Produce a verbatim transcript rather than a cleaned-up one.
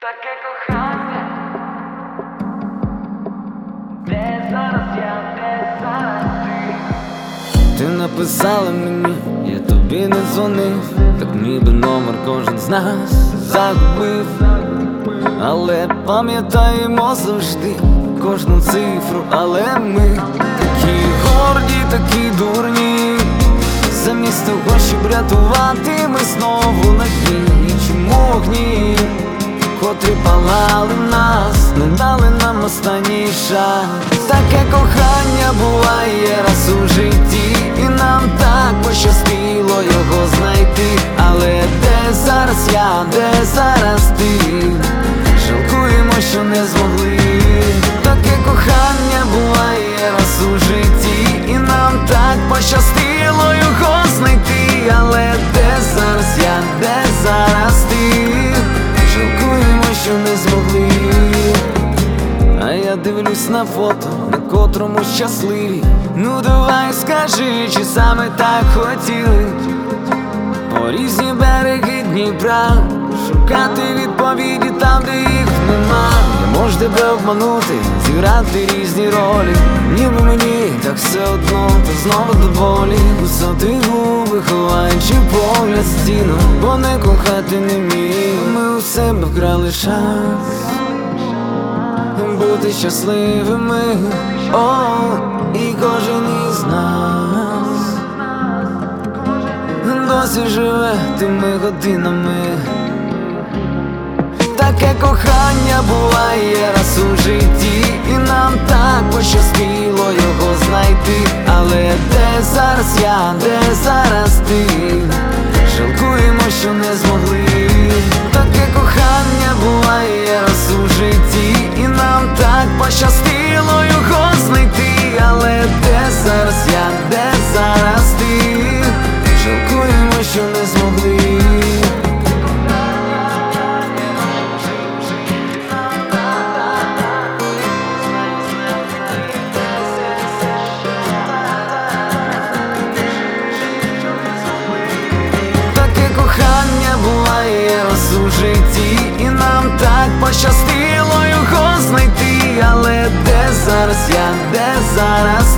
Таке кохання, де зараз я, де зараз ти? Ти написала мені, я тобі не дзвонив, так ніби номер кожен з нас загубив. Але пам'ятаємо завжди кожну цифру, але ми такі горді, такі дурні. Замість того, щоб рятувати, ми знову на дні. Чому огні, котрі палали нас, не дали нам останній шанс? Таке кохання буває раз у житті, і нам так пощастило його знайти. Але де зараз я, де зараз ти? Жалкуємо, що не змогли. Таке кохання буває раз у житті, і нам так пощастило його знайти. Але де зараз я, де зараз ти? Жалкуємо, що не змогли. А я дивлюсь на фото, на котрому щасливі. Ну давай скажи, чи саме так хотіли? По різні береги Дніпра шукати відповіді там, де їх нема. Я можу тебе обманути, зіграти різні ролі, ніби мені так все одно, та знову до болі. Висоти губи, ховаючи погляд стіну, бо не кохати не вмію. Ми у себе вкрали шанс бути щасливими, о, і кожен із нас досі живе тими годинами. Таке кохання буває раз у житті, і нам так пощастило його знайти. Але де зараз я, де зараз ти? Жалкуємо, що не змогли. Таке кохання буває раз у житті, і нам так пощастило його знайти. Але де зараз я, де зараз ти? Жалкуємо, що не змогли. У житті, і нам так пощастило його знайти. Але де зараз я, де зараз